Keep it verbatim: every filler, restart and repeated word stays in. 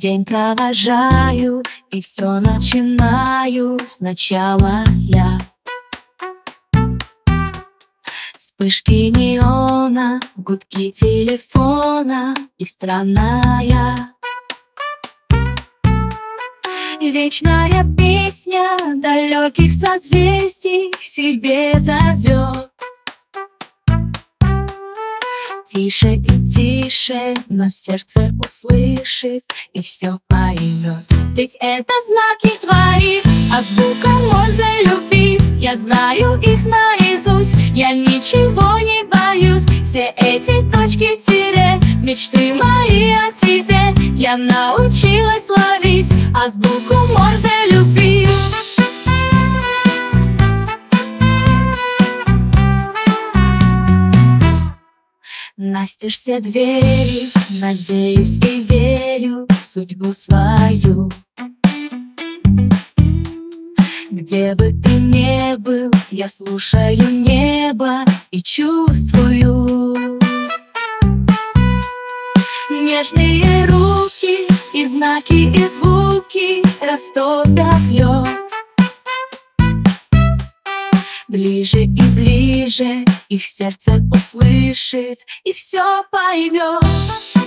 День провожаю и все начинаю сначала я. Вспышки неона, гудки телефона и странная вечная песня далеких созвездий к себе зовет. Тише и тише, но сердце услышит и все поймет. Ведь это знаки твои, азбука Морзе любви. Я знаю их наизусть, я ничего не боюсь. Все эти точки тире, мечты мои о тебе. Я научилась ловить азбуку Морзе любви. Настежь все двери, надеюсь и верю в судьбу свою. Где бы ты ни был, я слушаю небо и чувствую нежные руки и знаки, и звуки растопят лед. Ближе и ближе их сердце услышит и все поймет.